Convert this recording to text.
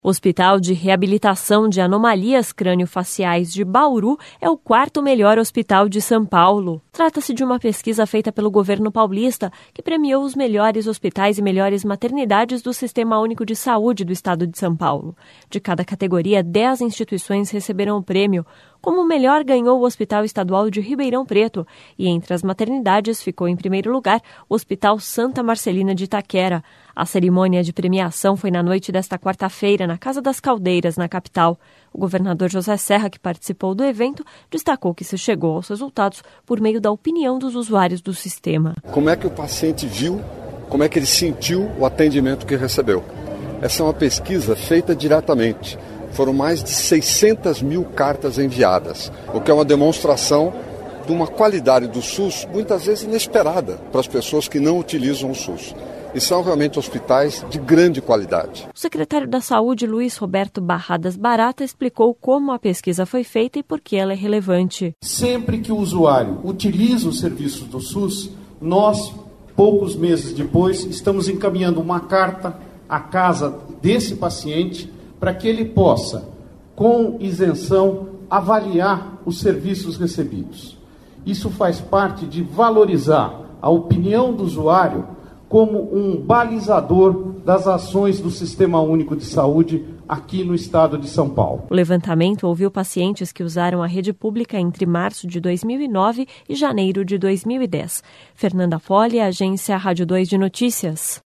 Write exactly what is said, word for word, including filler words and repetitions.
O Hospital de Reabilitação de Anomalias Crâniofaciais de Bauru é o quarto melhor hospital de São Paulo. Trata-se de uma pesquisa feita pelo governo paulista que premiou os melhores hospitais e melhores maternidades do Sistema Único de Saúde do estado de São Paulo. De cada categoria, dez instituições receberam o prêmio. Como o melhor ganhou o Hospital Estadual de Ribeirão Preto e entre as maternidades ficou em primeiro lugar o Hospital Santa Marcelina de Itaquera. A cerimônia de premiação foi na noite desta quarta-feira na Casa das Caldeiras, na capital. O governador José Serra, que participou do evento, destacou que se chegou aos resultados por meio da opinião dos usuários do sistema. Como é que o paciente viu, como é que ele sentiu o atendimento que recebeu? Essa é uma pesquisa feita diretamente. Foram mais de seiscentas mil cartas enviadas, o que é uma demonstração de uma qualidade do SUS muitas vezes inesperada para as pessoas que não utilizam o SUS. E são realmente hospitais de grande qualidade. O secretário da Saúde, Luiz Roberto Barradas Barata, explicou como a pesquisa foi feita e por que ela é relevante. Sempre que o usuário utiliza os serviços do SUS, nós, poucos meses depois, estamos encaminhando uma carta à casa desse paciente para que ele possa, com isenção, avaliar os serviços recebidos. Isso faz parte de valorizar a opinião do usuário como um balizador das ações do Sistema Único de Saúde aqui no estado de São Paulo. O levantamento ouviu pacientes que usaram a rede pública entre março de dois mil e nove e janeiro de dois mil e dez. Fernanda Folli, Agência Rádio dois de Notícias.